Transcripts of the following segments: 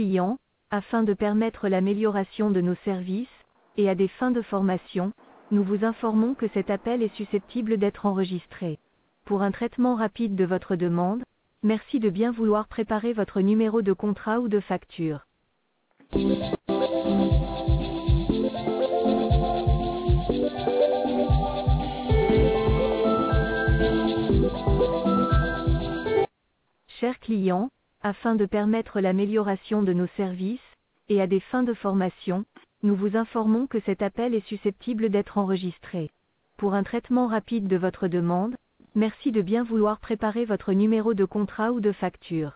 client, afin de permettre l'amélioration de nos services, et à des fins de formation, nous vous informons que cet appel est susceptible d'être enregistré. Pour un traitement rapide de votre demande, merci de bien vouloir préparer votre numéro de contrat ou de facture. Chers clients, afin de permettre l'amélioration de nos services, et à des fins de formation, nous vous informons que cet appel est susceptible d'être enregistré. Pour un traitement rapide de votre demande, merci de bien vouloir préparer votre numéro de contrat ou de facture.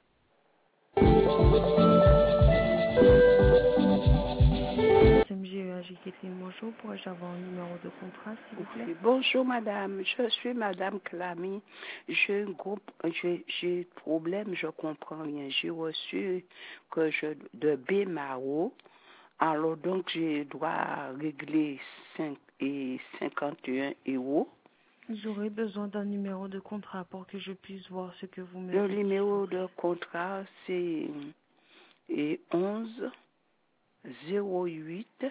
SMG Catherine, bonjour. Pourrais-je avoir un numéro de contrat, s'il vous plaît? Oui, bonjour madame, je suis madame Clamy. J'ai problème, je comprends rien. J'ai reçu de BMAO. Alors donc je dois régler 51 euros. J'aurais besoin d'un numéro de contrat pour que je puisse voir ce que vous me dites. Le numéro de contrat c'est 11 08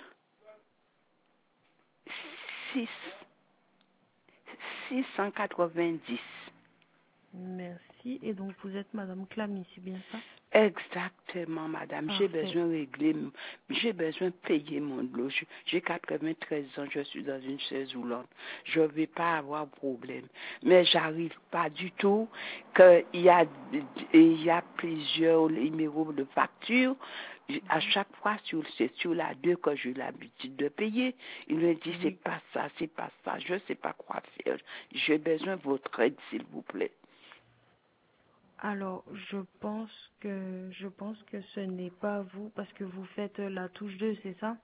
690. Merci. Et donc vous êtes madame Clamy, c'est bien ça? Exactement, madame. Parfait. J'ai besoin de payer mon lot. J'ai 93 ans, je suis dans une chaise roulante. Je ne vais pas avoir de problème. Mais j'arrive pas du tout qu'il y a plusieurs numéros de facture. À chaque fois, c'est sur la 2 que j'ai l'habitude de payer. Il me dit, c'est pas ça, je ne sais pas quoi faire. J'ai besoin de votre aide, s'il vous plaît. Alors, je pense que ce n'est pas vous parce que vous faites la touche 2, c'est ça?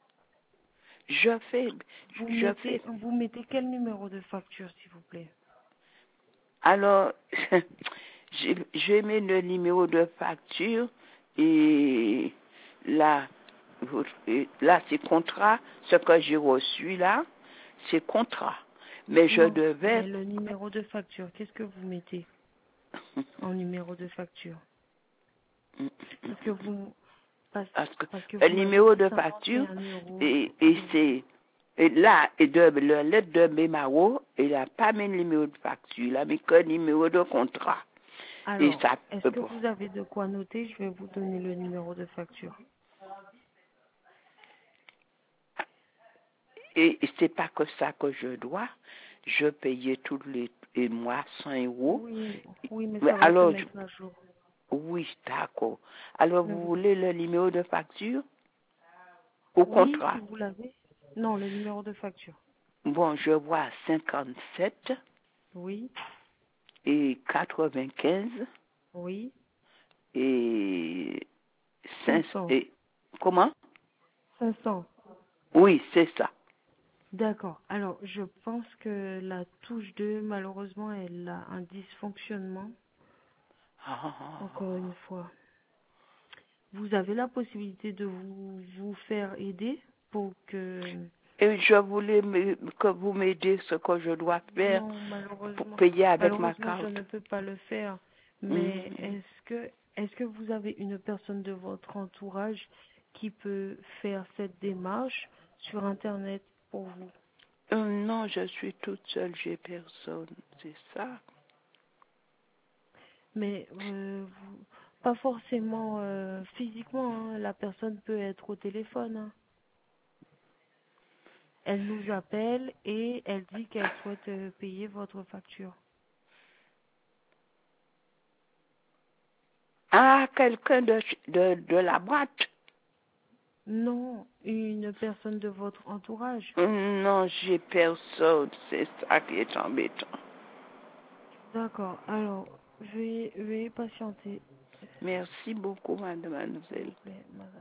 Vous mettez quel numéro de facture, s'il vous plaît? Alors, je mets le numéro de facture et là c'est contrat. Ce que j'ai reçu là, c'est contrat. Mais Mais le numéro de facture, qu'est-ce que vous mettez en numéro de facture? Parce que le numéro de facture et la lettre de BMAO, il n'a pas mis le numéro de facture, il a mis que le numéro de contrat. Alors, est-ce que vous avez de quoi noter? Je vais vous donner le numéro de facture. Et c'est pas que ça que je dois. Je payais tous les mois 100 euros. Oui, mais ça va se mettre à jour. Oui, d'accord. Alors, vous voulez le numéro de facture au contrat? Si vous l'avez. Non, le numéro de facture. Bon, je vois 57. Oui. Et 95. Oui. Et 500. Et comment? 500. Oui, c'est ça. D'accord. Alors, je pense que la touche 2, malheureusement, elle a un dysfonctionnement. Encore une fois. Vous avez la possibilité de vous faire aider pour que... Et je voulais que vous m'aidiez ce que je dois faire pour payer avec ma carte. Je ne peux pas le faire. Mais est-ce que vous avez une personne de votre entourage qui peut faire cette démarche sur Internet pour vous? Non, je suis toute seule, j'ai personne, c'est ça. Mais pas forcément physiquement, hein. La personne peut être au téléphone. Hein. Elle nous appelle et elle dit qu'elle souhaite payer votre facture. Ah, quelqu'un de la boîte? Non, une personne de votre entourage. Non, j'ai personne, c'est ça qui est embêtant. D'accord, alors, veuillez patienter. Merci beaucoup, mademoiselle. S'il vous plaît, madame.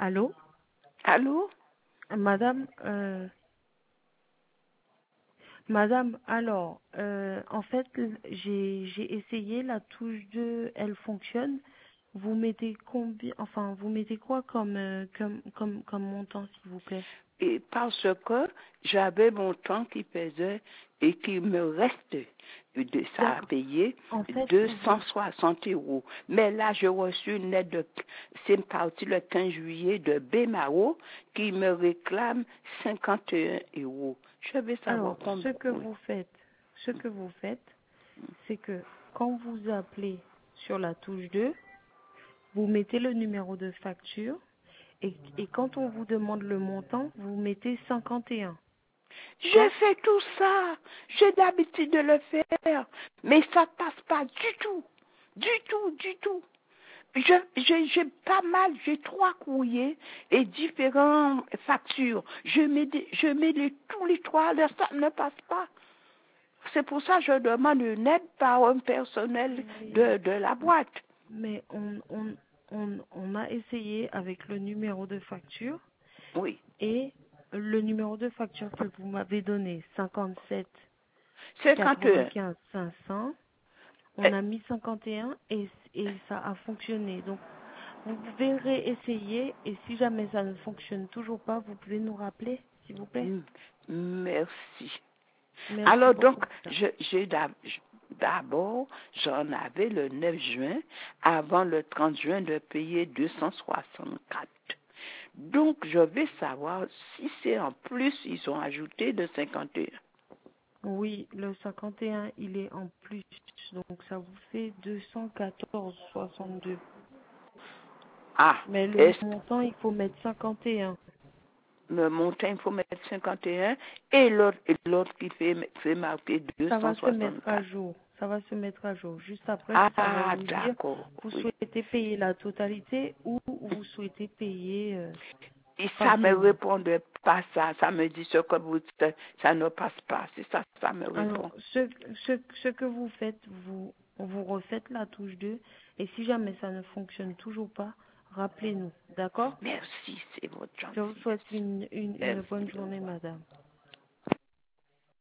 Allô? Allô? Madame, Madame, alors, en fait, j'ai essayé la touche 2, elle fonctionne. Vous mettez combien, enfin, vous mettez quoi comme montant, s'il vous plaît? Et parce que j'avais mon temps qui pesait et qu'il me restait de ça à D'accord. payer En fait, 260 euros. Mais là, j'ai reçu une aide c'est parti le 15 juillet de Bémao qui me réclame 51 euros. Je veux savoir alors, combien. Oui. ce que vous faites, c'est que quand vous appelez sur la touche 2, vous mettez le numéro de facture et quand on vous demande le montant, vous mettez 51. J'ai fait tout ça. J'ai l'habitude de le faire. Mais ça ne passe pas du tout. Du tout, du tout. J'ai pas mal, j'ai 3 courriers et différentes factures. Je mets tous les 3, là, ça ne passe pas. C'est pour ça que je demande une aide par un personnel de la boîte. Mais on a essayé avec le numéro de facture Oui. et le numéro de facture que vous m'avez donné, 57 51. 95 500, on Eh, a mis 51 et ça a fonctionné. Donc, vous pouvez réessayer et si jamais ça ne fonctionne toujours pas, vous pouvez nous rappeler, s'il vous plaît. Merci. Merci Alors beaucoup. donc, d'abord, j'en avais le 9 juin, avant le 30 juin de payer 264. Donc, je vais savoir si c'est en plus, ils ont ajouté de 51. Oui, le 51, il est en plus. Donc, ça vous fait 214,62. Ah, Mais le est-ce montant, il faut mettre 51. le montant, il faut mettre 51 et l'autre qui fait marquer Ça va se mettre à 264. jour. Ça va se mettre à jour. Juste après, ça va Ah, vous dire, d'accord, vous oui. souhaitez payer la totalité ou vous souhaitez payer Et ça me partiellement. répondait pas ça. Ça me dit ce que vous dites, ça ne passe pas. C'est ça, ça me Alors, répond. ce que vous faites, vous refaites la touche 2 et si jamais ça ne fonctionne toujours pas, rappelez-nous. D'accord? Merci, c'est votre Je vous souhaite gentillesse. une bonne Merci. journée, madame.